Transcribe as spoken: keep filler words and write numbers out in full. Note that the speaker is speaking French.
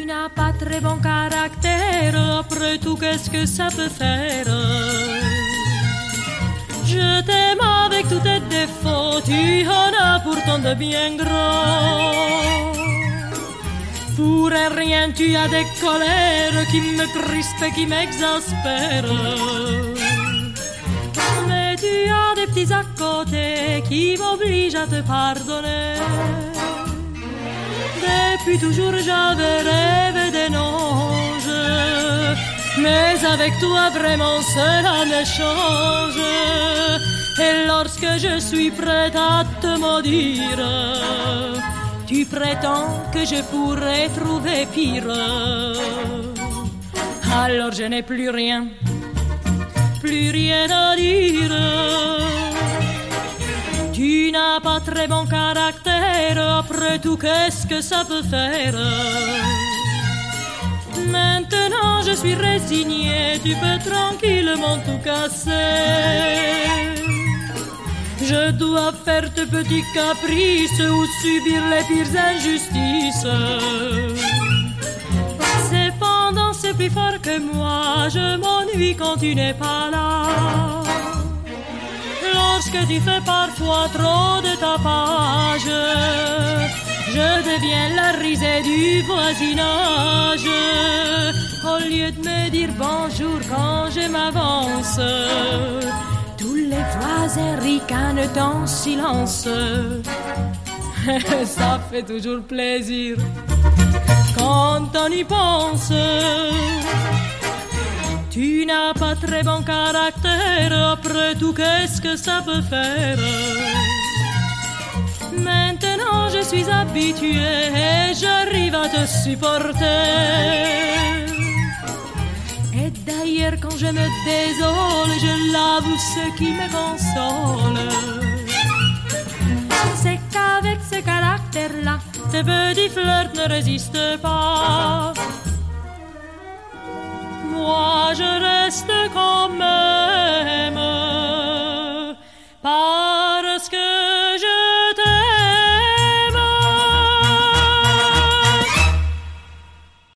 n'as pas très bon caractère, après tout qu'est-ce que ça peut faire? Je t'aime avec tous tes défauts, tu en as pourtant de bien gros. Pour un rien tu as des colères qui me crispent et qui m'exaspèrent. Mais tu as des petits à côté qui m'obligent à te pardonner. Depuis toujours j'avais rêvé d'un ange, mais avec toi vraiment cela ne change. Et lorsque je suis prête à te maudire, tu prétends que je pourrais trouver pire. Alors je n'ai plus rien, plus rien à dire. Tu n'as pas très bon caractère, après tout qu'est-ce que ça peut faire? Maintenant je suis résignée, tu peux tranquillement tout casser. Je dois faire tes petits caprices ou subir les pires injustices. C'est pendant c'est plus fort que moi, je m'ennuie quand tu n'es pas là. Lorsque tu fais parfois trop de tapage, je deviens la risée du voisinage. Au lieu de me dire bonjour quand je m'avance, tous les voisins ricanent en silence. Ça fait toujours plaisir quand on y pense. Tu n'as pas très bon caractère, après tout qu'est-ce que ça peut faire? Maintenant je suis habituée et j'arrive à te supporter. Et d'ailleurs quand je me désole, je l'avoue, ce qui me console, c'est qu'avec ce caractère-là, tes petits flirts ne résistent pas. Moi je reste quand même